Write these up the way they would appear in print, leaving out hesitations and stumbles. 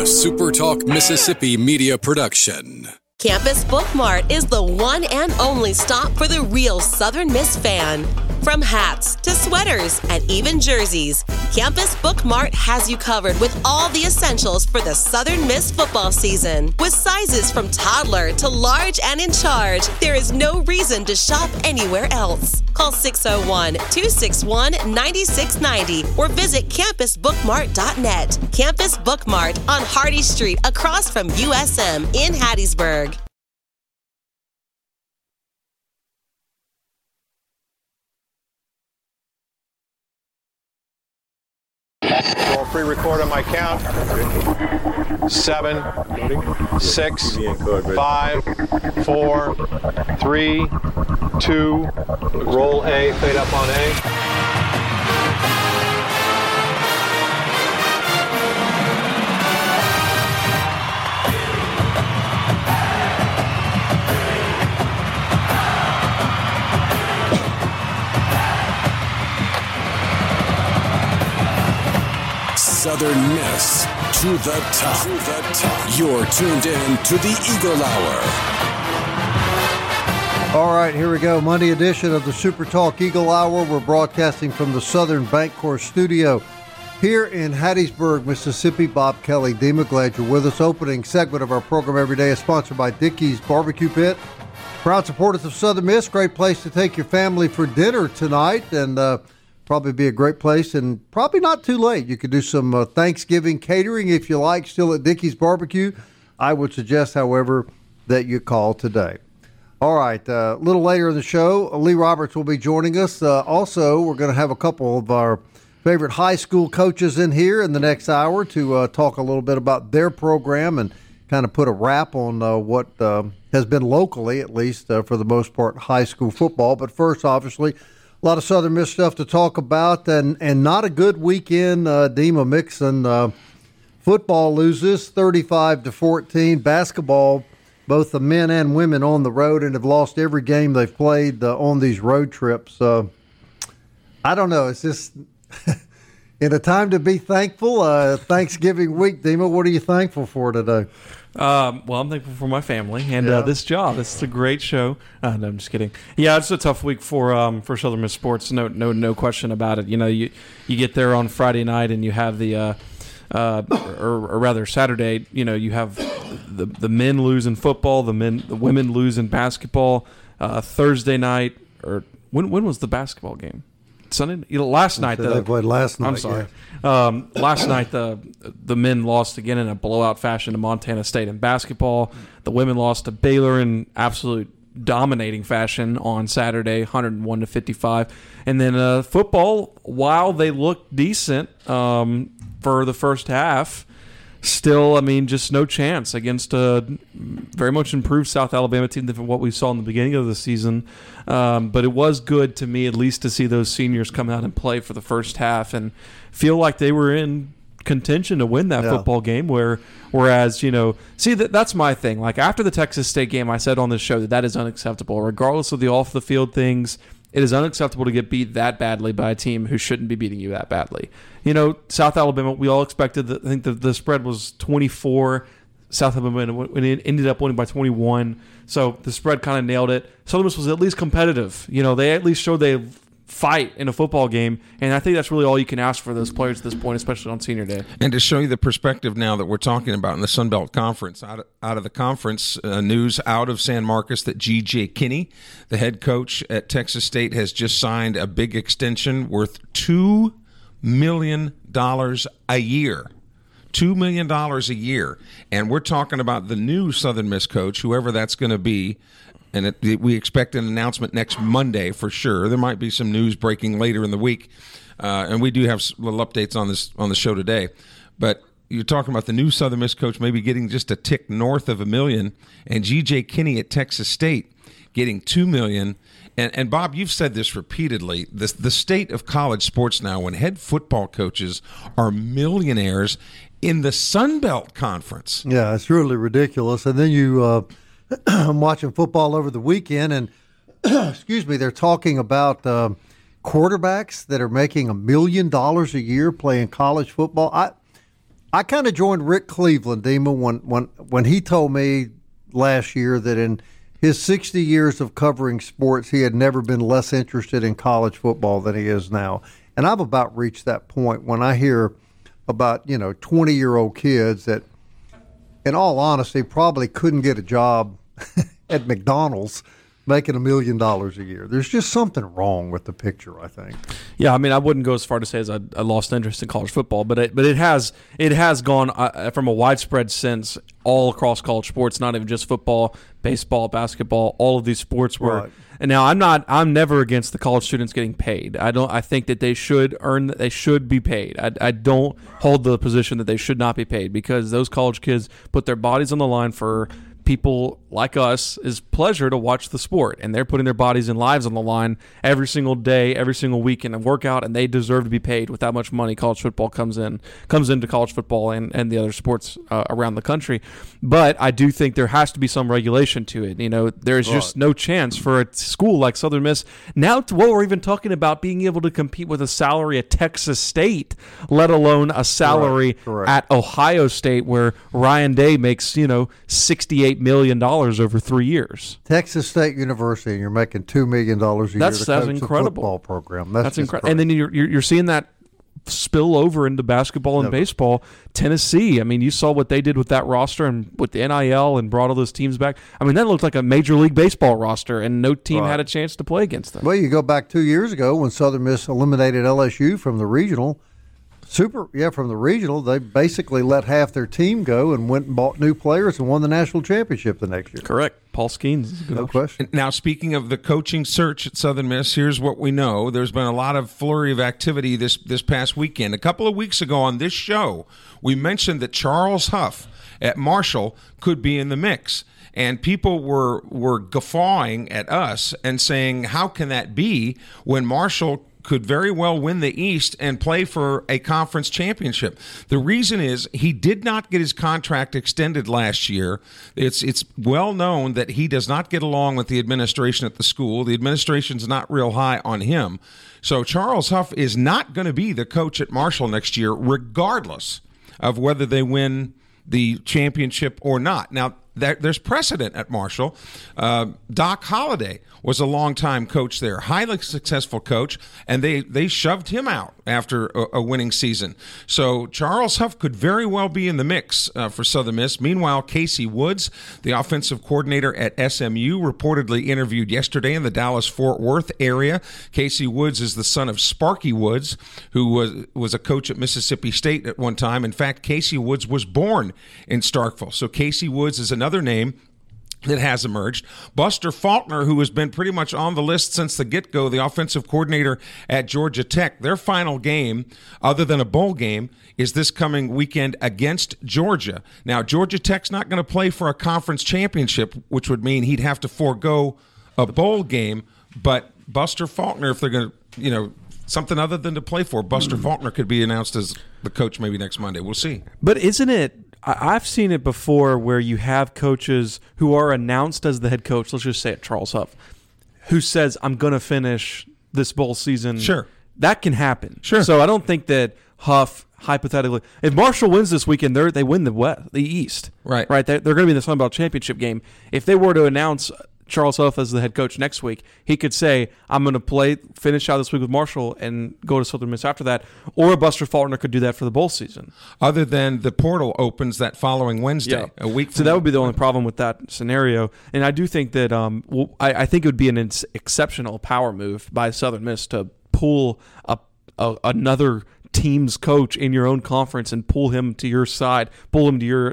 SuperTalk Mississippi media production. Campus Book Mart is the one and only stop for the real Southern Miss fan. From hats to sweaters and even jerseys, Campus Book Mart has you covered with all the essentials for the Southern Miss football season. With sizes from toddler to large and in charge, there is no reason to shop anywhere else. Call 601-261-9690 or visit campusbookmart.net. Campus Book Mart on Hardy Street across from USM in Hattiesburg. I'll pre-record on my count. 7, 6, 5, 4, 3, 2. Roll A, fade up on A. Southern Miss to the top. You're tuned in to the Eagle Hour. All right, here we go. Monday edition of the Super Talk Eagle Hour. We're broadcasting from the Southern Bancorp studio here in Hattiesburg, Mississippi. Bob Kelly, Dima, glad you're with us. Opening segment of our program every day is sponsored by Dickey's Barbecue Pit. Proud supporters of Southern Miss. Great place to take your family for dinner tonight, and probably be a great place, and probably not too late. You could do some Thanksgiving catering if you like, still at Dickey's Barbecue. I would suggest, however, that you call today. All right, a little later in the show, Lee Roberts will be joining us. Also, we're going to have a couple of our favorite high school coaches in here in the next hour to talk a little bit about their program and kind of put a wrap on what has been locally, at least for the most part, high school football. But first, obviously, a lot of Southern Miss stuff to talk about, and not a good weekend. Dima Mixon football loses 35-14. Basketball, both the men and women on the road, and have lost every game they've played on these road trips. I don't know. It's just in a time to be thankful. Thanksgiving week, Dima. What are you thankful for today? Well, I'm thankful for my family and this job. It's a great show. No, I'm just kidding. Yeah, it's a tough week for Southern Miss sports. No question about it. You know, you get there on Friday night and you have the or rather Saturday. You know, you have the men lose in football, the women lose in basketball. Thursday night, or when was the basketball game? Sunday, last night. They played last night. I'm sorry. Yeah. Last night, the men lost again in a blowout fashion to Montana State in basketball. The women lost to Baylor in absolute dominating fashion on Saturday, 101-55. And then football, while they looked decent for the first half, still, I mean, just no chance against a very much improved South Alabama team than what we saw in the beginning of the season. But it was good to me, at least, to see those seniors come out and play for the first half and feel like they were in contention to win that football game. Whereas, you know, see, that's my thing. Like, after the Texas State game, I said on this show that is unacceptable. Regardless of the off-the-field things, it is unacceptable to get beat that badly by a team who shouldn't be beating you that badly. You know, South Alabama, we all expected I think the spread was 24. South Alabama ended up winning by 21. So the spread kind of nailed it. Southern Miss was at least competitive. You know, they at least showed they fight in a football game, and I think that's really all you can ask for those players at this point, especially on senior day. And to show you the perspective now that we're talking about in the Sun Belt Conference, out of the conference news out of San Marcos that G.J. Kinney, the head coach at Texas State, has just signed a big extension worth $2 million a year. $2 million a year. And we're talking about the new Southern Miss coach, whoever that's going to be. And we expect an announcement next Monday for sure. There might be some news breaking later in the week. And we do have little updates on the show today. But you're talking about the new Southern Miss coach maybe getting just a tick north of $1 million. And G.J. Kinney at Texas State getting $2 million. And Bob, you've said this repeatedly, the state of college sports now, when head football coaches are millionaires in the Sun Belt Conference. Yeah, it's really ridiculous. And then you I'm watching football over the weekend, and excuse me, they're talking about quarterbacks that are making $1 million a year playing college football. I kind of joined Rick Cleveland, Dima, when he told me last year that in his 60 years of covering sports, he had never been less interested in college football than he is now. And I've about reached that point when I hear about, 20-year-old kids that, in all honesty, probably couldn't get a job at McDonald's making $1 million a year. There's just something wrong with the picture, I think. Yeah, I mean, I wouldn't go as far to say as I lost interest in college football, but it has gone from a widespread sense all across college sports, not even just football, baseball, basketball, all of these sports were. Right. And now I'm never against the college students getting paid. I think that they should be paid. I don't hold the position that they should not be paid, because those college kids put their bodies on the line for people like us is pleasure to watch the sport, and they're putting their bodies and lives on the line every single day, every single week in a workout, and they deserve to be paid with how much money college football comes into college football and the other sports around the country. But I do think there has to be some regulation to it. There's just no chance for a school like Southern Miss, now to what we're even talking about, being able to compete with a salary at Texas State, let alone a salary at Ohio State, where Ryan Day makes $68 million over 3 years. Texas State University, and you're making $2 million a year to coach incredible. The football program. That's incredible. And then you're seeing that spill over into basketball and baseball. Tennessee, I mean, you saw what they did with that roster and with the NIL and brought all those teams back. I mean, that looked like a Major League Baseball roster, and no team had a chance to play against them. Well, you go back 2 years ago when Southern Miss eliminated LSU from the regional. From the regional, they basically let half their team go and went and bought new players and won the national championship the next year. Correct. Paul Skeens. No question. Now, speaking of the coaching search at Southern Miss, here's what we know. There's been a lot of flurry of activity this past weekend. A couple of weeks ago on this show, we mentioned that Charles Huff at Marshall could be in the mix. And people were guffawing at us and saying, how can that be when Marshall could very well win the East and play for a conference championship? The reason is he did not get his contract extended last year. It's well known that he does not get along with the administration at the school. The administration's not real high on him. So Charles Huff is not going to be the coach at Marshall next year, regardless of whether they win the championship or not. Now, there's precedent at Marshall. Doc Holliday was a longtime coach there, highly successful coach, and they shoved him out after a winning season. So Charles Huff could very well be in the mix for Southern Miss. Meanwhile, Casey Woods, the offensive coordinator at SMU, reportedly interviewed yesterday in the Dallas-Fort Worth area. Casey Woods is the son of Sparky Woods, who was a coach at Mississippi State at one time. In fact, Casey Woods was born in Starkville. So Casey Woods is another name that has emerged. Buster Faulkner, who has been pretty much on the list since the get-go, the offensive coordinator at Georgia Tech. Their final game, other than a bowl game, is this coming weekend against Georgia. Now, Georgia Tech's not going to play for a conference championship, which would mean he'd have to forego a bowl game, but Buster Faulkner, if they're going to, something other than to play for, Buster Faulkner could be announced as the coach maybe next Monday. We'll see. But isn't it, I've seen it before where you have coaches who are announced as the head coach, let's just say it, Charles Huff, who says, I'm going to finish this bowl season. Sure. That can happen. Sure. So I don't think that Huff, hypothetically, if Marshall wins this weekend, they win the East. Right. Right. They're going to be in the Sun Belt Championship game. If they were to announce Charles Huff as the head coach next week, he could say, I'm going to finish out this week with Marshall and go to Southern Miss after that. Or Buster Faulkner could do that for the bowl season. Other than the portal opens that following Wednesday, a week from So that would be the only problem with that scenario. And I do think that I think it would be an exceptional power move by Southern Miss to pull another team's coach in your own conference and pull him to your side, pull him to your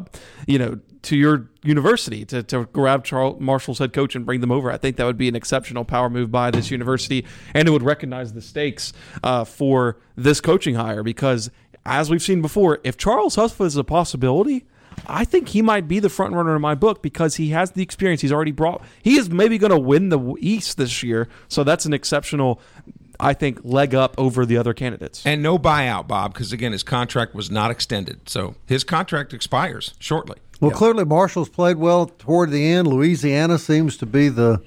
to your university to grab Marshall's head coach and bring them over. I think that would be an exceptional power move by this university, and it would recognize the stakes for this coaching hire, because as we've seen before, if Charles Huff is a possibility, I think he might be the front runner in my book because he has the experience. He's already brought. He is maybe going to win the East this year, so that's an exceptional, I think, leg up over the other candidates. And no buyout, Bob, because, again, his contract was not extended. So his contract expires shortly. Well, clearly Marshall's played well toward the end. Louisiana seems to be the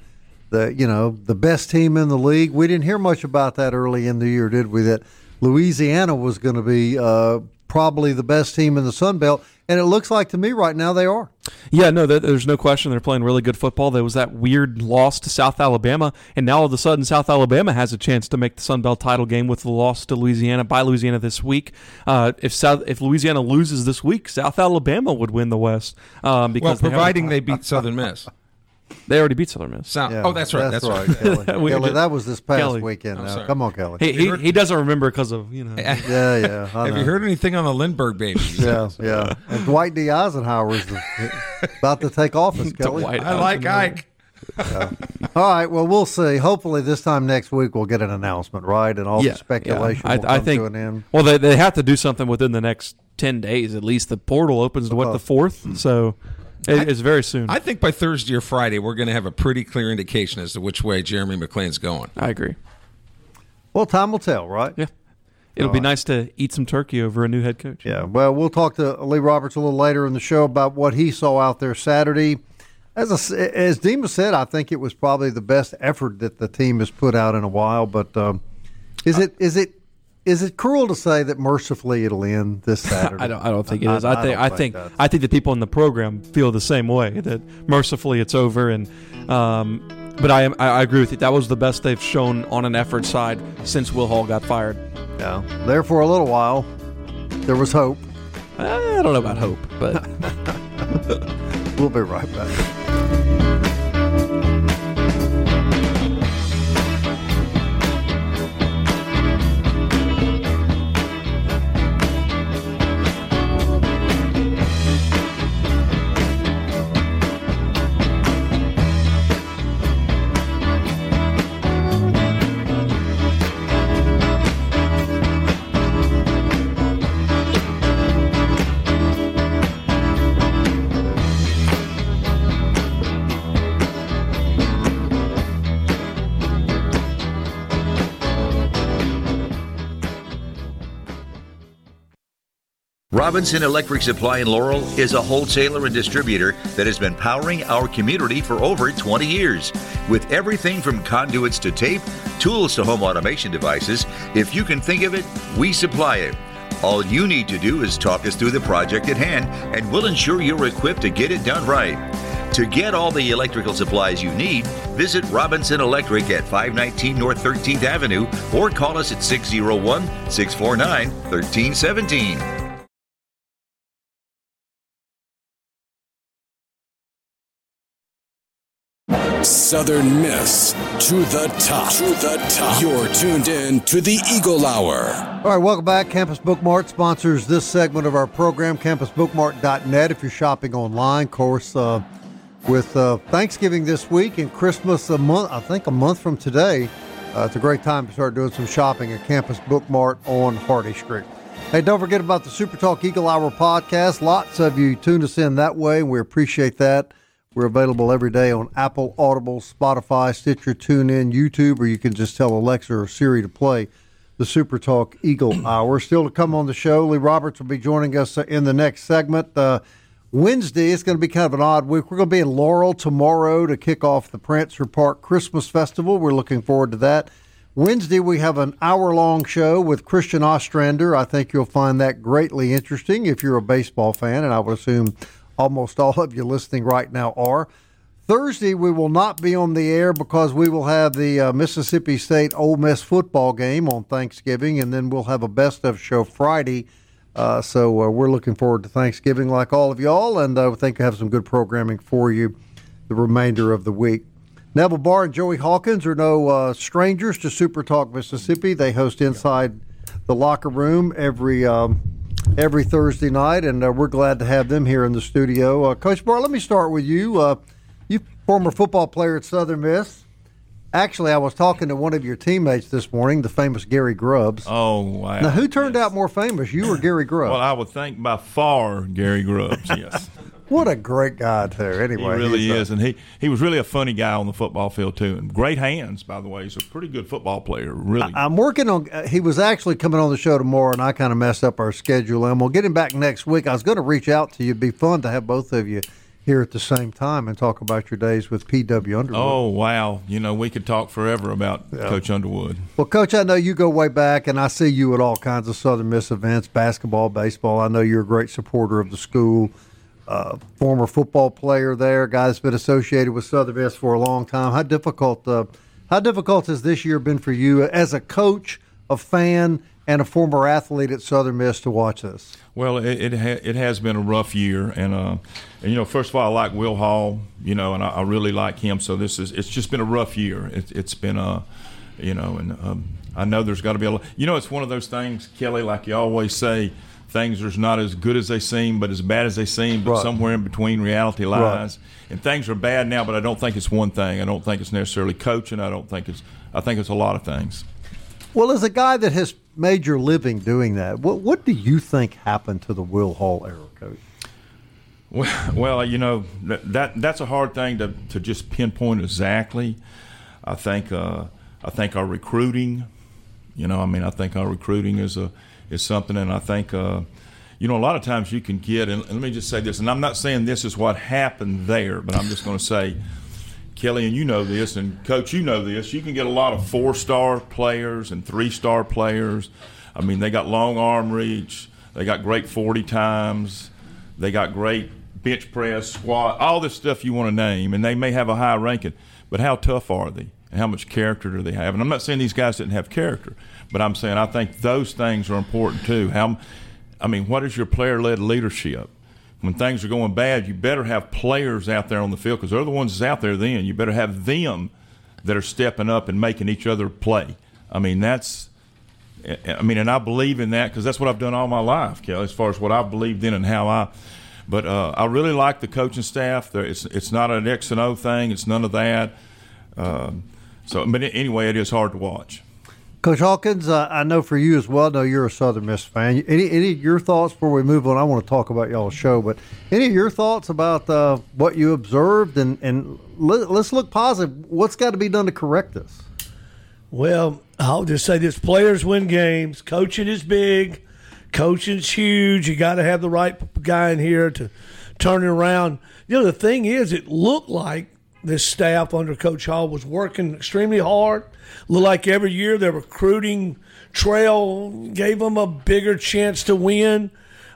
best team in the league. We didn't hear much about that early in the year, did we? That Louisiana was going to be probably the best team in the Sun Belt, and it looks like to me right now they are. Yeah, no, there's no question they're playing really good football. There was that weird loss to South Alabama, and now all of a sudden South Alabama has a chance to make the Sun Belt title game with the loss to Louisiana this week. If Louisiana loses this week, South Alabama would win the West. Because providing they beat Southern Miss. They already beat Southern Miss. Oh, that's right. That's right. Kelly. Kelly, that was this past weekend. Now. Come on, Kelly. He doesn't remember because of, Yeah. Have you heard anything on the Lindbergh babies? Yeah. And Dwight D. Eisenhower is about to take office, Kelly. I like Ike. All right, well, we'll see. Hopefully this time next week we'll get an announcement, right? And all the speculation will come to an end. Well, they have to do something within the next 10 days at least. The portal opens to, the 4th? So it's very soon. I think by Thursday or Friday we're going to have a pretty clear indication as to which way Jeremy McClain's going. I agree. Well, time will tell, right? Yeah. It'll be nice to eat some turkey over a new head coach. Yeah, well, we'll talk to Lee Roberts a little later in the show about what he saw out there Saturday. As Dima said, I think it was probably the best effort that the team has put out in a while. But is it cruel to say that mercifully it'll end this Saturday? I don't think it is. I think the people in the program feel the same way, that mercifully it's over. And but I agree with you. That was the best they've shown on an effort side since Will Hall got fired. Yeah, there for a little while there was hope. I don't know about hope, but we'll be right back. Robinson Electric Supply in Laurel is a wholesaler and distributor that has been powering our community for over 20 years. With everything from conduits to tape, tools to home automation devices, if you can think of it, we supply it. All you need to do is talk us through the project at hand, and we'll ensure you're equipped to get it done right. To get all the electrical supplies you need, visit Robinson Electric at 519 North 13th Avenue or call us at 601-649-1317. Southern Miss to the top. To the top. You're tuned in to the Eagle Hour. All right, welcome back. Campus Bookmart sponsors this segment of our program, campusbookmart.net. If you're shopping online, of course, with Thanksgiving this week and Christmas a month from today, it's a great time to start doing some shopping at Campus Bookmart on Hardy Street. Hey, don't forget about the Super Talk Eagle Hour podcast. Lots of you tune us in that way, and we appreciate that. We're available every day on Apple, Audible, Spotify, Stitcher, TuneIn, YouTube, or you can just tell Alexa or Siri to play the Super Talk Eagle Hour. Still to come on the show, Lee Roberts will be joining us in the next segment. Wednesday, it's going to be kind of an odd week. We're going to be in Laurel tomorrow to kick off the Prancer Park Christmas Festival. We're looking forward to that. Wednesday, we have an hour-long show with Christian Ostrander. I think you'll find that greatly interesting if you're a baseball fan, and I would assume almost all of you listening right now are. Thursday, we will not be on the air because we will have the Mississippi State Ole Miss football game on Thanksgiving, and then we'll have a best-of show Friday. So we're looking forward to Thanksgiving like all of y'all, and I think I have some good programming for you the remainder of the week. Neville Barr and Joey Hawkins are no strangers to Super Talk Mississippi. They host Inside the Locker Room every Thursday night, and we're glad to have them here in the studio. Coach Barr, let me start with you. You former football player at Southern Miss. Actually, I was talking to one of your teammates this morning, the famous Gary Grubbs. Oh, wow. Now, who turned out more famous, you or Gary Grubbs? Well, I would think by far Gary Grubbs, yes. What a great guy, too. Anyway, he really is, and he was really a funny guy on the football field, too. And great hands, by the way. He's a pretty good football player, really. I'm working on he was actually coming on the show tomorrow, and I kind of messed up our schedule, and we'll get him back next week. I was going to reach out to you. It'd be fun to have both of you here at the same time and talk about your days with P.W. Underwood. Oh, wow. We could talk forever about Coach Underwood. Well, Coach, I know you go way back, and I see you at all kinds of Southern Miss events, basketball, baseball. I know you're a great supporter of the school, former football player there, guy that's been associated with Southern Miss for a long time. How difficult has this year been for you as a coach, a fan, and a former athlete at Southern Miss to watch this? Well, it has been a rough year, and first of all, I like Will Hall, and I really like him. So it's just been a rough year. It's been I know there's got to be a lot. It's one of those things, Kelly, like you always say, things are not as good as they seem, but as bad as they seem, but somewhere in between reality lies. Right. And things are bad now, but I don't think it's one thing. I don't think it's necessarily coaching. I think it's a lot of things. Well, as a guy that has made your living doing that, what do you think happened to the Will Hall era, Coach? Well, that's a hard thing to just pinpoint exactly. I think our recruiting, I think our recruiting is something, and I think a lot of times you can get, and let me just say this, and I'm not saying this is what happened there, but I'm just going to say, Kelly, and you know this, and Coach, you know this, you can get a lot of 4-star players and 3-star players. I mean, they got long arm reach, they got great 40 times, they got great bench press, squat, all this stuff you want to name, and they may have a high ranking, but how tough are they? And how much character do they have? And I'm not saying these guys didn't have character, but I'm saying I think those things are important too. What is your player-led leadership? When things are going bad, you better have players out there on the field because they're the ones that's out there then. You better have them that are stepping up and making each other play. And I believe in that because that's what I've done all my life, Kelly, as far as what I believed in and how But I really like the coaching staff. It's not an X and O thing. It's none of that. But anyway, it is hard to watch. Coach Hawkins, I know for you as well, I know you're a Southern Miss fan. Any of your thoughts before we move on? I want to talk about y'all's show, but any of your thoughts about what you observed? And let's look positive. What's got to be done to correct this? Well, I'll just say this. Players win games. Coaching is big. Coaching's huge. You got to have the right guy in here to turn it around. The thing is, it looked like this staff under Coach Hall was working extremely hard. Looked like every year their recruiting trail gave them a bigger chance to win.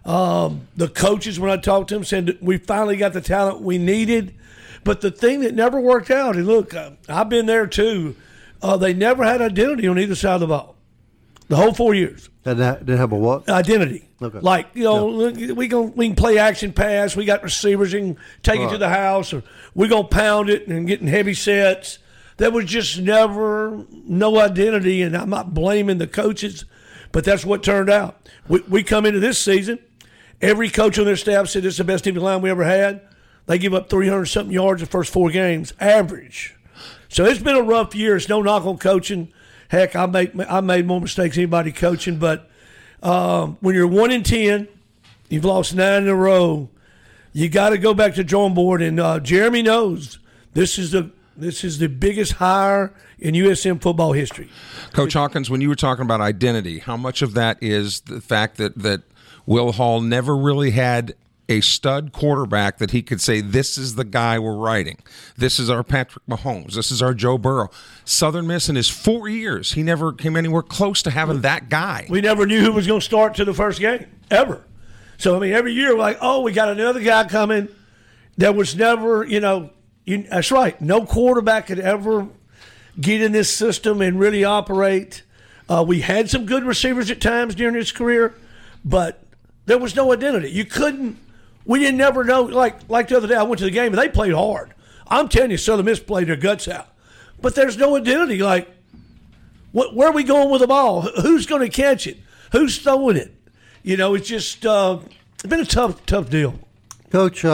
The coaches, when I talked to them, said that we finally got the talent we needed. But the thing that never worked out, and look, I've been there too, they never had identity on either side of the ball. The whole 4 years. Didn't have a what? Identity. Okay. Like, we can play action pass. We got receivers who can take it to the house, or we're going to pound it and get in heavy sets. There was just never no identity, and I'm not blaming the coaches, but that's what turned out. We come into this season, every coach on their staff said this is the best defensive line we ever had. They give up 300-something yards the first 4 games, average. So it's been a rough year. It's no knock on coaching. Heck, I made more mistakes than anybody coaching, but when you're 1-10, you've lost 9 in a row, you got to go back to drawing board. And Jeremy knows this is the biggest hire in USM football history. Coach Hawkins, when you were talking about identity, how much of that is the fact that Will Hall never really had a stud quarterback that he could say, this is the guy we're riding. This is our Patrick Mahomes. This is our Joe Burrow. Southern Miss in his 4 years, he never came anywhere close to having that guy. We never knew who was going to start to the first game, ever. So, every year we're like, we got another guy coming. There was never, that's right. No quarterback could ever get in this system and really operate. We had some good receivers at times during his career, but there was no identity. We didn't never know. Like the other day, I went to the game and they played hard. I'm telling you, Southern Miss played their guts out. But there's no identity. Like, where are we going with the ball? Who's going to catch it? Who's throwing it? It's just it's been a tough deal. Coach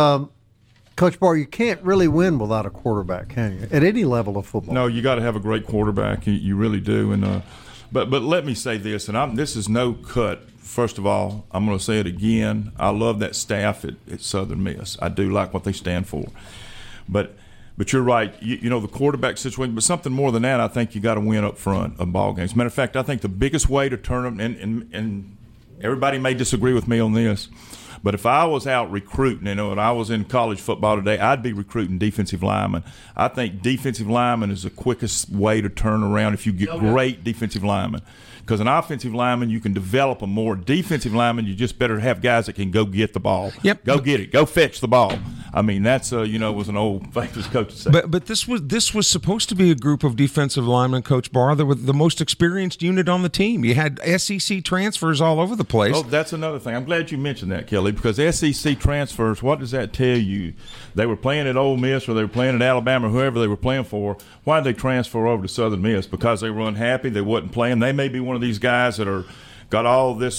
Barr, you can't really win without a quarterback, can you? At any level of football. No, you got to have a great quarterback. You really do. And but let me say this, and this is no cut. First of all, I'm going to say it again. I love that staff at Southern Miss. I do like what they stand for. But you're right. The quarterback situation, but something more than that, I think you got to win up front of ball games. Matter of fact, I think the biggest way to turn them, and everybody may disagree with me on this, But if I was out recruiting, and I was in college football today, I'd be recruiting defensive linemen. I think defensive lineman is the quickest way to turn around if you get great defensive linemen. Because an offensive lineman, you can develop them more. Defensive lineman, you just better have guys that can go get the ball. Yep. Go get it. Go fetch the ball. I mean, that's was an old famous coach say. But this was supposed to be a group of defensive linemen, Coach Barr, that were the most experienced unit on the team. You had SEC transfers all over the place. Oh, that's another thing. I'm glad you mentioned that, Kelly, because SEC transfers, what does that tell you? They were playing at Ole Miss or they were playing at Alabama, or whoever they were playing for. Why did they transfer over to Southern Miss? Because they were unhappy. They wasn't playing. They may be one of these guys that got all the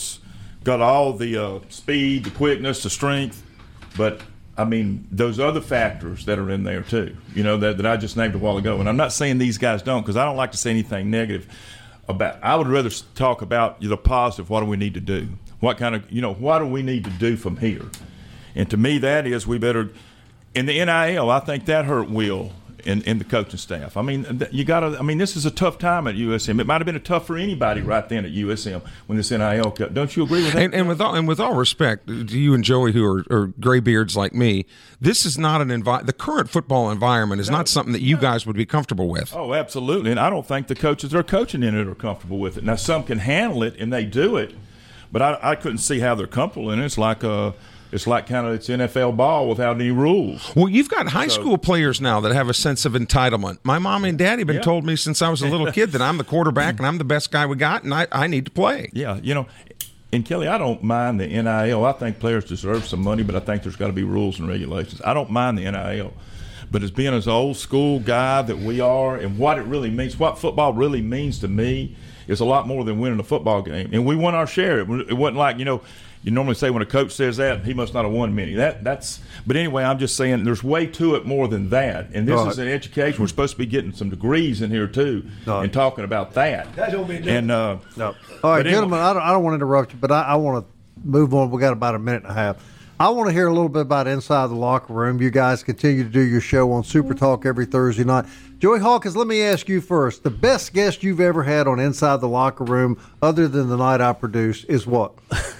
speed, the quickness, the strength, but I mean those other factors that are in there too. That I just named a while ago. And I'm not saying these guys don't, because I don't like to say anything negative about. I would rather talk about the positive. What do we need to do? What do we need to do from here? And to me, that is we better. In the NIL, I think that hurt Will in the coaching staff. I mean, you got to. I mean, this is a tough time at USM. It might have been tough for anybody right then at USM when this NIL cut. Don't you agree with that? And with all respect to you and Joey, who are graybeards like me, this is not the current football environment is not something that you guys would be comfortable with. Oh, absolutely. And I don't think the coaches that are coaching in it are comfortable with it. Now, some can handle it and they do it, but I couldn't see how they're comfortable in it. It's like it's NFL ball without any rules. Well, you've got high school players now that have a sense of entitlement. My mom and daddy have been told me since I was a little kid that I'm the quarterback and I'm the best guy we got and I need to play. Yeah, and Kelly, I don't mind the NIL. I think players deserve some money, but I think there's got to be rules and regulations. I don't mind the NIL. But as being as old school guy that we are and what it really means, what football really means to me is a lot more than winning a football game. And we won our share. It wasn't like, you normally say when a coach says that, he must not have won many. But anyway, I'm just saying there's way to it more than that. And this is an education. We're supposed to be getting some degrees in here too, and talking about that. That don't mean and All right, gentlemen, I don't want to interrupt you, but I want to move on. We got about a minute and a half. I want to hear a little bit about Inside the Locker Room. You guys continue to do your show on Super Talk every Thursday night. Joey Hawkins, let me ask you first. The best guest you've ever had on Inside the Locker Room, other than the night I produced, is what?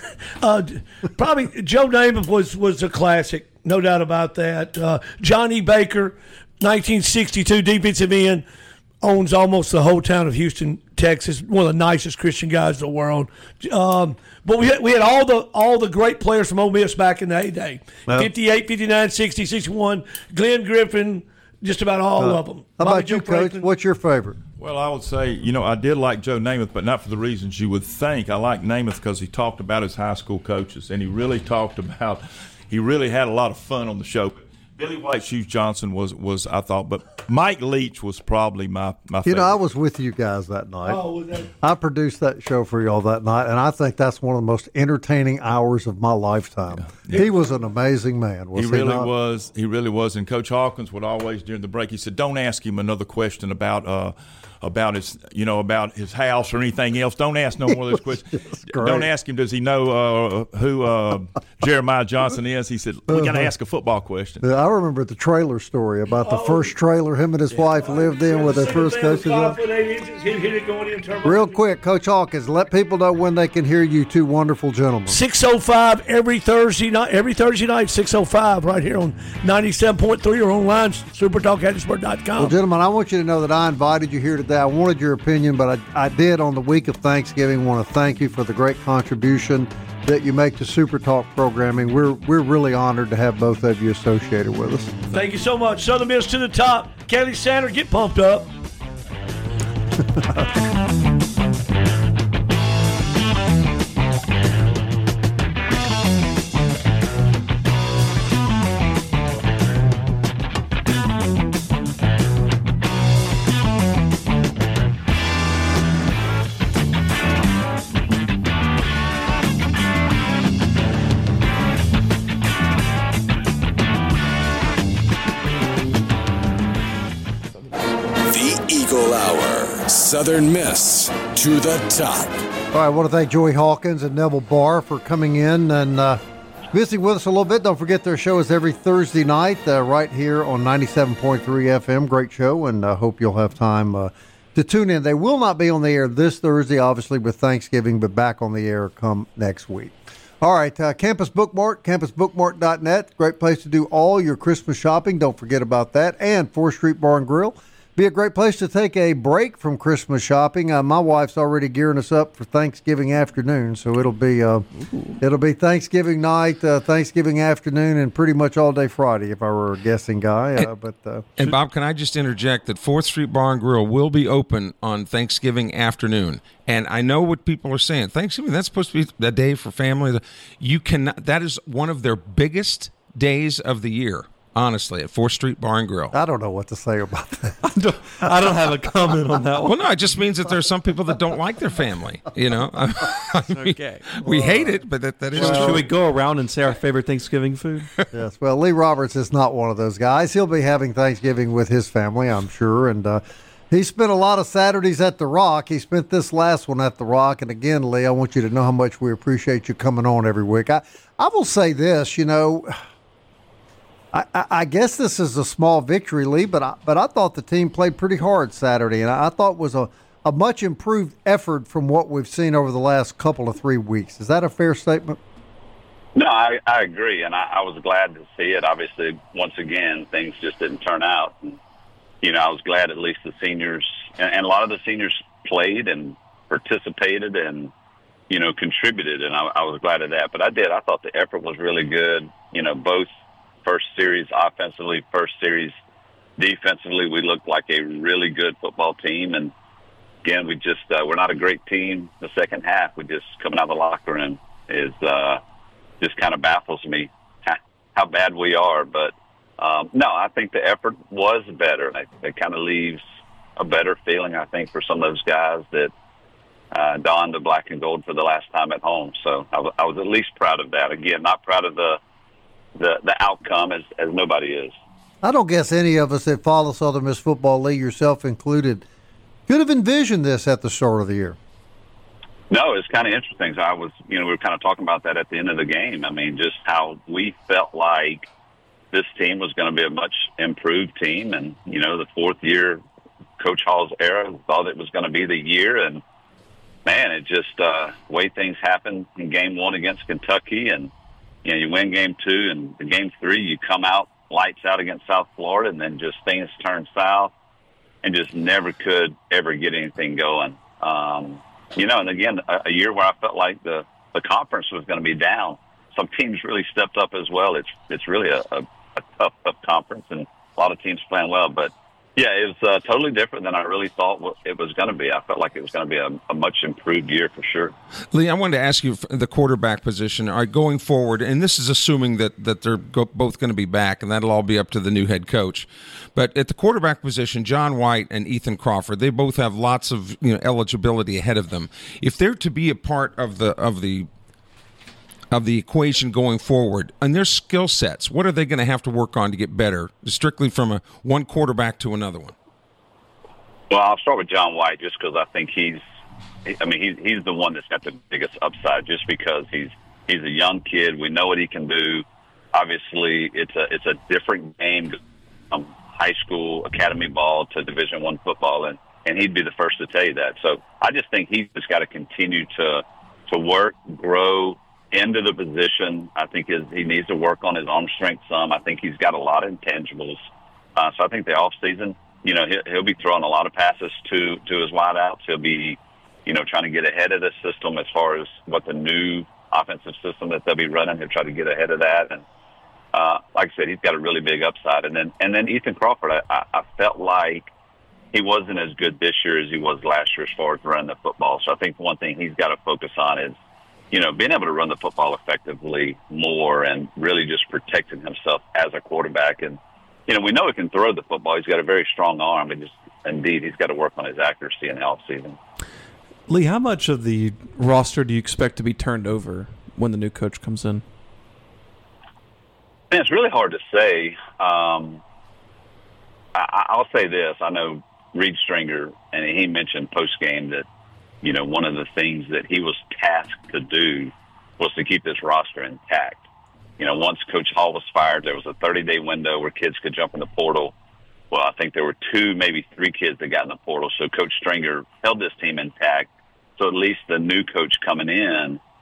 Probably Joe Namath was a classic, no doubt about that. Johnny Baker, 1962 defensive end, owns almost the whole town of Houston, Texas. One of the nicest Christian guys in the world. But we had all the great players from Ole Miss back in the heyday. 58, 59, 60, 61. Glenn Griffin, just about all of them. How about you, Coach? What's your favorite? Well, I would say, I did like Joe Namath, but not for the reasons you would think. I like Namath because he talked about his high school coaches, and he really had a lot of fun on the show. Billy White Shoes Johnson was I thought, but Mike Leach was probably my favorite. I was with you guys that night. Oh, was that? I produced that show for y'all that night, and I think that's one of the most entertaining hours of my lifetime. Yeah. He was an amazing man, was he really not? was. He really was. And Coach Hawkins would always, during the break, he said, don't ask him another question about his house or anything else. Don't ask no more of those questions. Don't ask him, does he know who Jeremiah Johnson is? He said, we got to ask a football question. I remember the trailer story about the first trailer him and his wife lived in with their first coaches. Real quick, Coach Hawkins, let people know when they can hear you two wonderful gentlemen. 6:05 every Thursday night, 6:05 right here on 97.3 or online, supertalkhattiesburg.com. Well, gentlemen, I want you to know that I invited you here today. I wanted your opinion, but I did on the week of Thanksgiving want to thank you for the great contribution that you make to Super Talk programming. We're really honored to have both of you associated with us. Thank you so much. Southern Miss to the top. Kelly Sander, get pumped up. Southern Miss to the top. All right, I want to thank Joey Hawkins and Neville Barr for coming in and visiting with us a little bit. Don't forget their show is every Thursday night right here on 97.3 FM. Great show, and I hope you'll have time to tune in. They will not be on the air this Thursday, obviously, with Thanksgiving, but back on the air come next week. All right, Campus Bookmart, campusbookmart.net. Great place to do all your Christmas shopping. Don't forget about that. And 4th Street Bar and Grill. Be a great place to take a break from Christmas shopping. My wife's already gearing us up for Thanksgiving afternoon, so it'll be Thanksgiving night, Thanksgiving afternoon, and pretty much all day Friday if I were a guessing guy. And Bob, can I just interject that 4th Street Bar and Grill will be open on Thanksgiving afternoon? And I know what people are saying. Thanksgiving, that's supposed to be a day for family. You cannot. That is one of their biggest days of the year. Honestly, at 4th Street Bar and Grill. I don't know what to say about that. I don't have a comment on that one. Well, no, it just means that there's some people that don't like their family. You know, Okay. We hate it, but that is true. Should we go around and say our favorite Thanksgiving food? Yes. Well, Lee Roberts is not one of those guys. He'll be having Thanksgiving with his family, I'm sure. And he spent a lot of Saturdays at the Rock. He spent this last one at the Rock. And again, Lee, I want you to know how much we appreciate you coming on every week. I will say this, you know. I guess this is a small victory, Lee, but I thought the team played pretty hard Saturday, and I thought it was a much improved effort from what we've seen over the last couple of 3 weeks. Is that a fair statement? No, I agree, and I was glad to see it. Obviously, once again, things just didn't turn out. And, you know, I was glad at least the seniors, and a lot of the seniors played and participated and, you know, contributed, and I was glad of that. But I thought the effort was really good, you know, both first series offensively, first series defensively. We looked like a really good football team. And again, we just, we're not a great team the second half. We just coming out of the locker room is just kind of baffles me how bad we are. But no, I think the effort was better. It kind of leaves a better feeling, I think, for some of those guys that donned the black and gold for the last time at home. So I was at least proud of that. Again, not proud of the outcome as nobody is. I don't guess any of us that follow Southern Miss football, Lee, yourself included, could have envisioned this at the start of the year. No, it's kind of interesting. So we were kind of talking about that at the end of the game. I mean, just how we felt like this team was going to be a much improved team. And, you know, the fourth year Coach Hall's era, thought it was going to be the year. And, man, it just, way things happened in game one against Kentucky, and, you know, you win game two, and in game three, you come out lights out against South Florida, and then just things turn south and just never could ever get anything going. You know, and again, a year where I felt like the conference was going to be down. Some teams really stepped up as well. It's really a tough conference, and a lot of teams playing well. But, yeah, it was totally different than I really thought it was going to be. I felt like it was going to be a much improved year for sure. Lee, I wanted to ask you the quarterback position. All right, going forward, and this is assuming that they're both going to be back, and that'll all be up to the new head coach. But at the quarterback position, John White and Ethan Crawford, they both have lots of eligibility ahead of them. If they're to be a part of the equation going forward, and their skill sets, what are they going to have to work on to get better, strictly from one quarterback to another one? Well, I'll start with John White just because I think he's the one that's got the biggest upside, just because he's a young kid. We know what he can do. Obviously, it's a different game from high school academy ball to Division I football, and he'd be the first to tell you that. So I just think he's just got to continue to work, grow into the position. I think he needs to work on his arm strength some. I think he's got a lot of intangibles. So I think the off season, he'll be throwing a lot of passes to his wideouts. He'll be, trying to get ahead of the system as far as what the new offensive system that they'll be running. He'll try to get ahead of that. And like I said, he's got a really big upside. And then Ethan Crawford, I felt like he wasn't as good this year as he was last year as far as running the football. So I think one thing he's got to focus on is, being able to run the football effectively more and really just protecting himself as a quarterback. And, we know he can throw the football. He's got a very strong arm, and indeed, he's got to work on his accuracy in the offseason. Lee, how much of the roster do you expect to be turned over when the new coach comes in? Man, it's really hard to say. I'll say this. I know Reed Stringer, and he mentioned post-game that, one of the things that he was tasked to do was to keep this roster intact. Once Coach Hall was fired, there was a 30-day window where kids could jump in the portal. Well, I think there were 2, maybe 3 kids that got in the portal. So Coach Stringer held this team intact. So at least the new coach coming in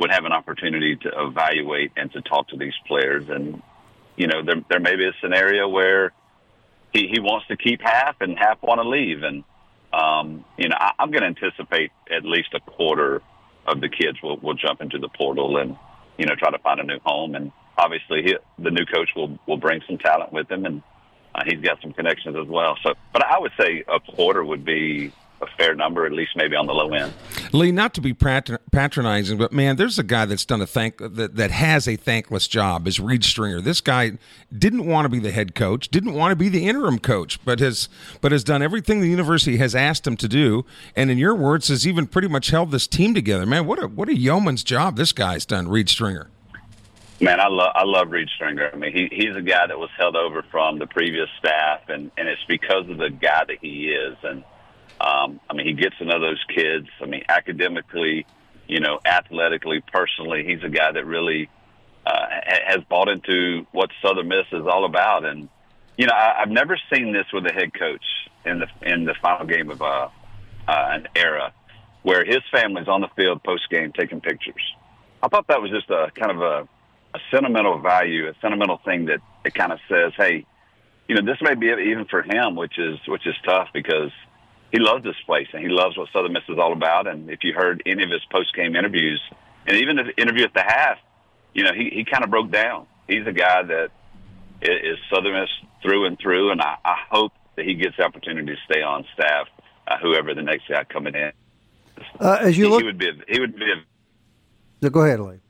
would have an opportunity to evaluate and to talk to these players. And, there may be a scenario where he wants to keep half and half want to leave. And, I'm going to anticipate at least a quarter of the kids will jump into the portal and, try to find a new home. And obviously the new coach will bring some talent with him, and he's got some connections as well. So, but I would say a quarter would be a fair number, at least maybe on the low end. Lee, not to be patronizing, but man, there's a guy that's done that has a thankless job, is Reed Stringer. This guy didn't want to be the head coach, didn't want to be the interim coach, but has done everything the university has asked him to do, and in your words, has even pretty much held this team together. Man, what a yeoman's job this guy's done, Reed Stringer. Man, I love Reed Stringer. I mean, he's a guy that was held over from the previous staff, and it's because of the guy that he is. And he gets to know those kids. I mean, academically, athletically, personally, he's a guy that really has bought into what Southern Miss is all about. And I've never seen this with a head coach in the final game of an era where his family's on the field post game taking pictures. I thought that was just a kind of a sentimental value, a sentimental thing that it kind of says, hey, this may be even for him, which is tough because he loves this place and he loves what Southern Miss is all about. And if you heard any of his post-game interviews, and even the interview at the half, he kind of broke down. He's a guy that is Southern Miss through and through, and I hope that he gets the opportunity to stay on staff, whoever the next guy coming in. As you look, he would be So go ahead, Lee.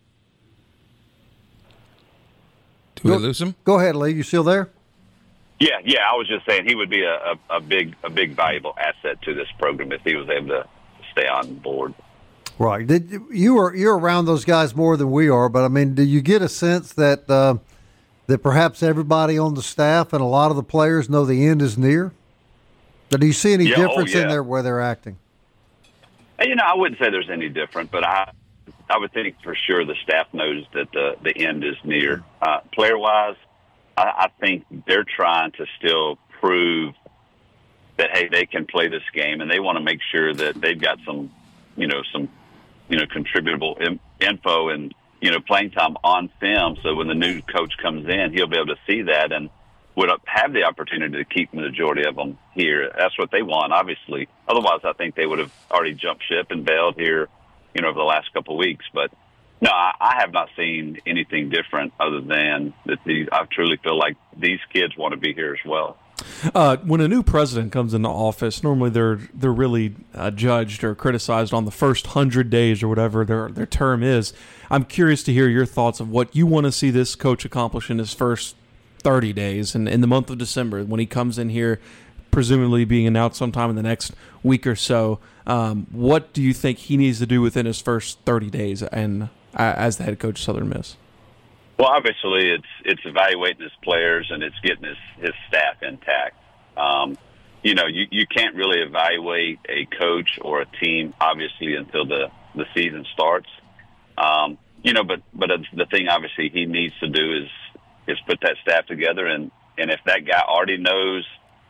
Do we lose him? Go ahead, Lee. You still there? Yeah. I was just saying he would be a big valuable asset to this program if he was able to stay on board. Right. You're around those guys more than we are, but I mean, do you get a sense that that perhaps everybody on the staff and a lot of the players know the end is near? Do you see any difference in there where they're acting? I wouldn't say there's any different, but I would think for sure the staff knows that the end is near. Player-wise, I think they're trying to still prove that, hey, they can play this game, and they want to make sure that they've got some contributable info and, playing time on film. So when the new coach comes in, he'll be able to see that and would have the opportunity to keep the majority of them here. That's what they want, obviously. Otherwise, I think they would have already jumped ship and bailed here, over the last couple of weeks. But no, I have not seen anything different other than that I truly feel like these kids want to be here as well. When a new president comes into office, normally they're really judged or criticized on the first 100 days or whatever their term is. I'm curious to hear your thoughts of what you want to see this coach accomplish in his first 30 days and in the month of December when he comes in here, presumably being announced sometime in the next week or so. What do you think he needs to do within his first 30 days and as the head coach of Southern Miss? Well, obviously, it's evaluating his players and it's getting his staff intact. You can't really evaluate a coach or a team, obviously, until the season starts. But the thing, obviously, he needs to do is put that staff together. And if that guy already knows,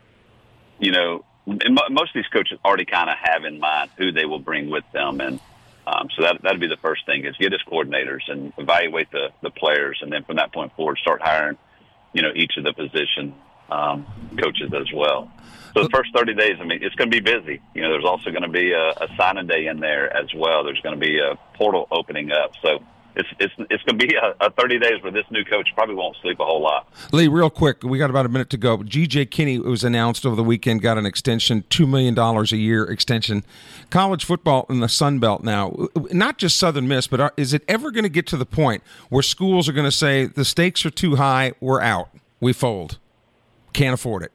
most of these coaches already kind of have in mind who they will bring with them. And so that'd be the first thing is get his coordinators and evaluate the players. And then from that point forward, start hiring, each of the position coaches as well. So the first 30 days, it's going to be busy. There's also going to be a signing day in there as well. There's going to be a portal opening up. So it's going to be a 30 days where this new coach probably won't sleep a whole lot. Lee, real quick, we got about a minute to go. G.J. Kinney was announced over the weekend, got an extension, $2 million a year extension. College football in the Sun Belt now, not just Southern Miss, but is it ever going to get to the point where schools are going to say the stakes are too high, we're out, we fold, can't afford it?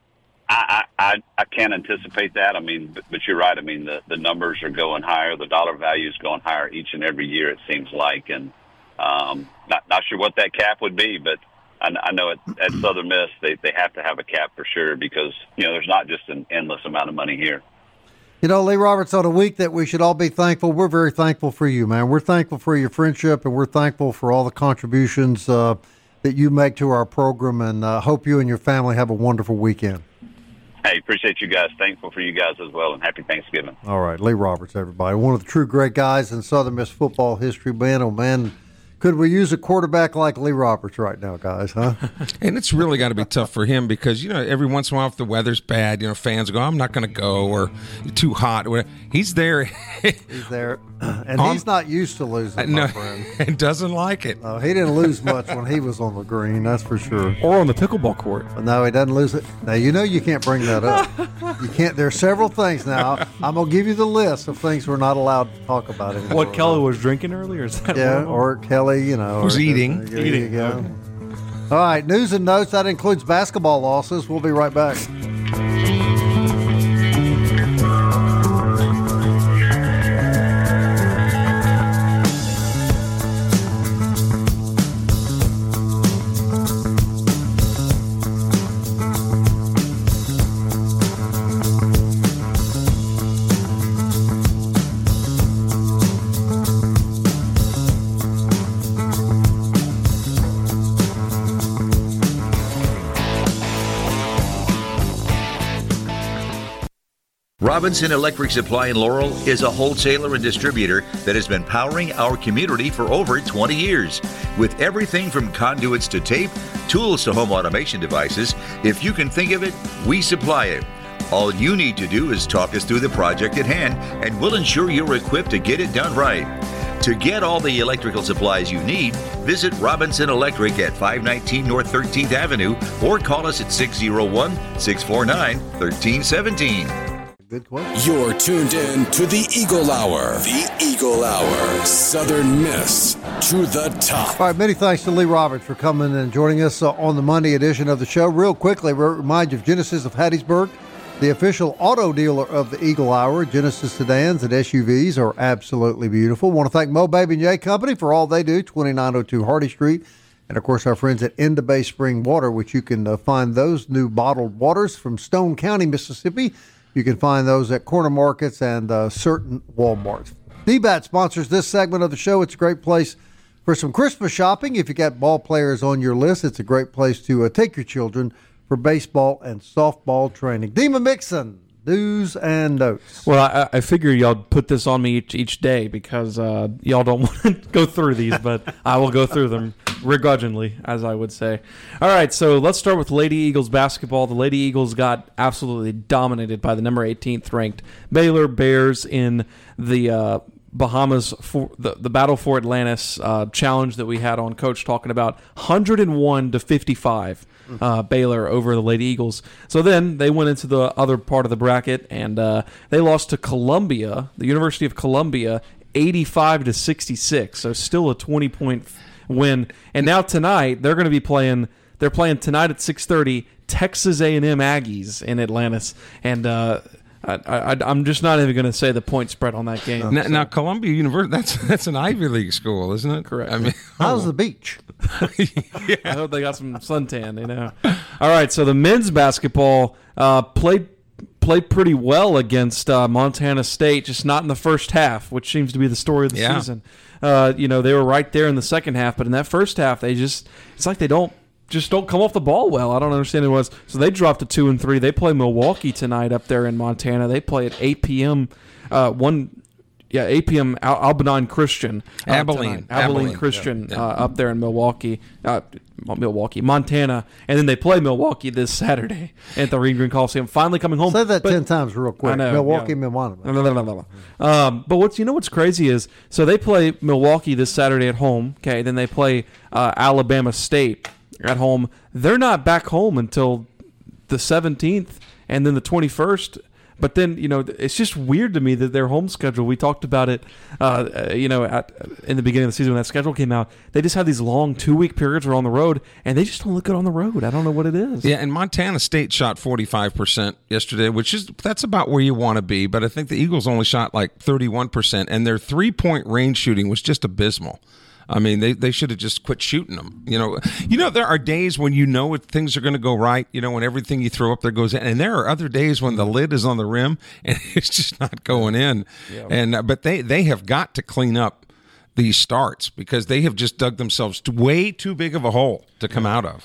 I can't anticipate that. But you're right. The numbers are going higher. The dollar value is going higher each and every year, it seems like. And not sure what that cap would be, but I know at Southern Miss they have to have a cap for sure because, there's not just an endless amount of money here. Lee Roberts, on a week that we should all be thankful, we're very thankful for you, man. We're thankful for your friendship, and we're thankful for all the contributions that you make to our program, and hope you and your family have a wonderful weekend. Hey, appreciate you guys. Thankful for you guys as well, and happy Thanksgiving. All right, Lee Roberts, everybody. One of the true great guys in Southern Miss football history. Man, oh, man, could we use a quarterback like Lee Roberts right now, guys, huh? And it's really got to be tough for him because, every once in a while if the weather's bad, fans go, I'm not going to go, or too hot. He's there. He's there. And he's not used to losing, my friend. And doesn't like it. No, he didn't lose much when he was on the green, that's for sure. Or on the pickleball court. No, he doesn't lose it. Now, you can't bring that up. You can't. There are several things now. I'm going to give you the list of things we're not allowed to talk about anymore. What Kelly was drinking earlier? Is that yeah, or Kelly, was eating. There you go. All right, news and notes. That includes basketball losses. We'll be right back. Robinson Electric Supply in Laurel is a wholesaler and distributor that has been powering our community for over 20 years. With everything from conduits to tape, tools to home automation devices, if you can think of it, we supply it. All you need to do is talk us through the project at hand, and we'll ensure you're equipped to get it done right. To get all the electrical supplies you need, visit Robinson Electric at 519 North 13th Avenue or call us at 601-649-1317. Good question. You're tuned in to the Eagle Hour. The Eagle Hour. Southern Miss to the top. All right, many thanks to Lee Roberts for coming and joining us on the Monday edition of the show. Real quickly, remind you of Genesis of Hattiesburg, the official auto dealer of the Eagle Hour. Genesis sedans and SUVs are absolutely beautiful. Want to thank Mo Baby and Yay Company for all they do, 2902 Hardy Street. And, of course, our friends at End of Bay Spring Water, which you can find those new bottled waters from Stone County, Mississippi. You can find those at corner markets and certain Walmarts. DBAT sponsors this segment of the show. It's a great place for some Christmas shopping. If you got ball players on your list, it's a great place to take your children for baseball and softball training. Dima Mixon, news and notes. Well, I figure y'all put this on me each day because y'all don't want to go through these, but I will go through them begrudgingly, as I would say. All right, so let's start with Lady Eagles basketball. The Lady Eagles got absolutely dominated by the number 18th ranked Baylor Bears in the Bahamas, for the Battle for Atlantis challenge that we had on Coach talking about, 101-55. Baylor over the Lady Eagles. So then they went into the other part of the bracket and they lost to Columbia, the University of Columbia, 85-66. So still a 20-point win. And now tonight they're going to be playing. They're playing tonight at 6:30. Texas A&M Aggies in Atlantis, and I'm just not even going to say the point spread on that game. Now Columbia University, that's an Ivy League school, isn't it? Correct. I mean, how's the beach? Yeah. I hope they got some suntan. All right, so the men's basketball played pretty well against Montana State, just not in the first half, which seems to be the story of the season. They were right there in the second half, but in that first half, it's like they don't come off the ball well. I don't understand what it was. So they dropped to 2-3. They play Milwaukee tonight up there in Montana. They play at 8 p.m. 8 p.m. Abilene Christian. Abilene Christian up there in Milwaukee, Montana. And then they play Milwaukee this Saturday at the Green Coliseum. Finally coming home. Say that 10 times real quick. I know, Milwaukee. But what's crazy is, so they play Milwaukee this Saturday at home. Okay, then they play Alabama State at home. They're not back home until the 17th and then the 21st. But then, it's just weird to me that their home schedule, we talked about it, in the beginning of the season when that schedule came out, they just have these long 2-week periods where on the road, and they just don't look good on the road. I don't know what it is. Yeah, and Montana State shot 45% yesterday, that's about where you want to be. But I think the Eagles only shot like 31%, and their 3-point range shooting was just abysmal. I mean, they should have just quit shooting them. There are days when things are going to go right, when everything you throw up there goes in. And there are other days when the lid is on the rim and it's just not going in. Yeah. But they have got to clean up these starts because they have just dug themselves way too big of a hole to come out of.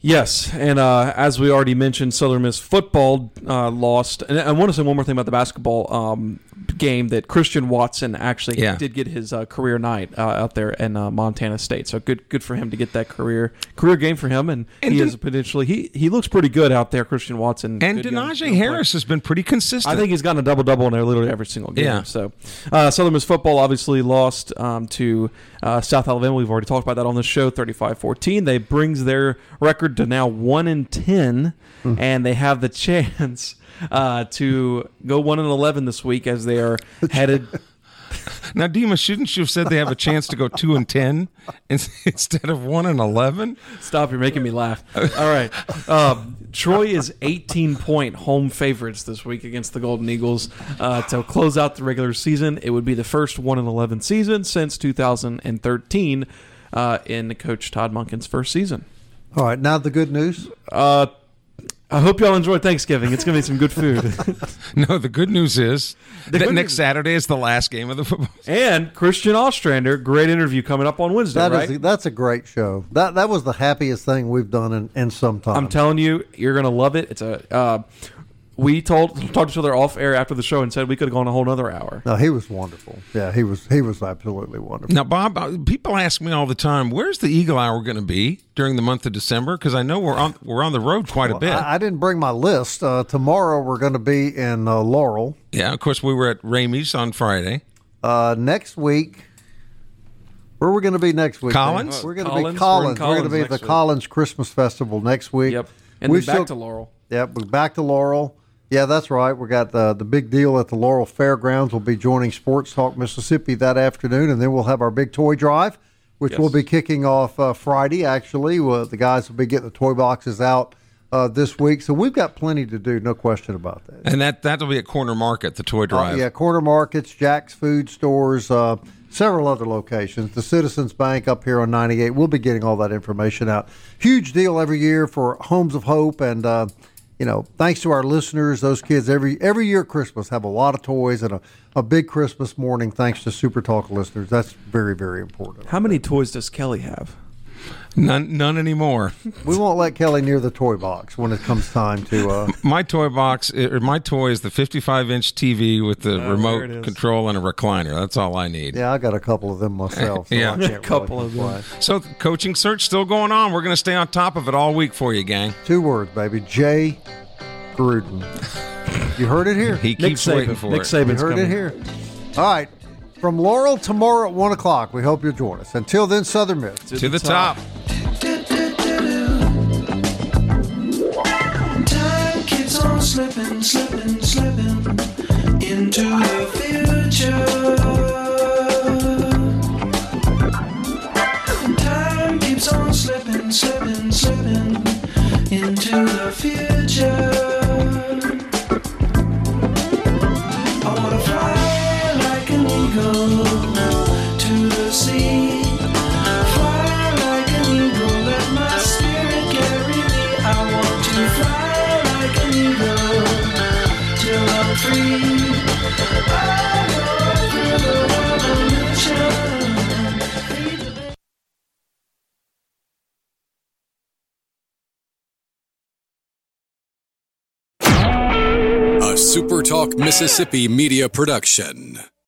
Yes, and as we already mentioned, Southern Miss football lost. And I want to say one more thing about the basketball game, that Christian Watson actually did get his career night out there in Montana State. So good for him to get that career game for him. And he is potentially he looks pretty good out there, Christian Watson. And Denaje Harris has been pretty consistent. I think he's gotten a double-double in there literally every single game. Yeah. So Southern Miss football obviously lost to South Alabama. We've already talked about that on the show, 35-14. They brings their record to now 1-10, and they have the chance to go 1-11 this week as they are headed. Now, Dima, shouldn't you have said they have a chance to go 2-10 instead of 1-11? Stop! You're making me laugh. All right, Troy is 18-point home favorites this week against the Golden Eagles to close out the regular season. It would be the first 1-11 season since 2013 in Coach Todd Monken's first season. All right, now the good news. I hope y'all enjoy Thanksgiving. It's going to be some good food. No, the good news is that next Saturday is the last game of the football season. And Christian Ostrander, great interview coming up on Wednesday, right? That's a great show. That was the happiest thing we've done in some time. I'm telling you, you're going to love it. It's we talked to each other off air after the show and said we could have gone a whole other hour. No, he was wonderful. Yeah, he was absolutely wonderful. Now, Bob, people ask me all the time, where's the Eagle Hour going to be during the month of December? Because I know we're on the road quite a bit. I didn't bring my list. Tomorrow we're going to be in Laurel. Yeah, of course we were at Ramey's on Friday. Next week, where are we going to be next week? Collins? We're going to be Collins. We're going to be at the Collins Christmas Festival next week. Yep, and then back to Laurel. Yep, we're back to Laurel. Yeah, that's right. We got the big deal at the Laurel Fairgrounds. We'll be joining Sports Talk Mississippi that afternoon, and then we'll have our big toy drive, which will be kicking off Friday, actually. The guys will be getting the toy boxes out this week. So we've got plenty to do, no question about that. And that'll be at Corner Market, the toy drive. Yeah, Corner Markets, Jack's Food Stores, several other locations. The Citizens Bank up here on 98. We'll be getting all that information out. Huge deal every year for Homes of Hope, and thanks to our listeners, those kids every year at Christmas have a lot of toys and a big Christmas morning thanks to Super Talk listeners. That's very, very important. How many toys does Kelly have? None anymore. We won't let Kelly near the toy box when it comes time to. My toy is the 55-inch TV with the remote control and a recliner. That's all I need. Yeah, I got a couple of them myself. So yeah, I can't a couple of them. So the coaching search still going on. We're going to stay on top of it all week for you, gang. 2 words, baby. Jay Gruden. You heard it here. He keeps waiting for Nick it. Saban's You heard coming. it here. All right. From Laurel tomorrow at 1 o'clock. We hope you'll join us. Until then, Southern Miss. To the top. Time keeps on slipping into the future. Time keeps on slipping into the future. I wanna fly like an eagle to the sea. Fly like an eagle, let my spirit carry me. I want to fly like an eagle till I'm free. I go through the revolution. A SuperTalk Mississippi media production.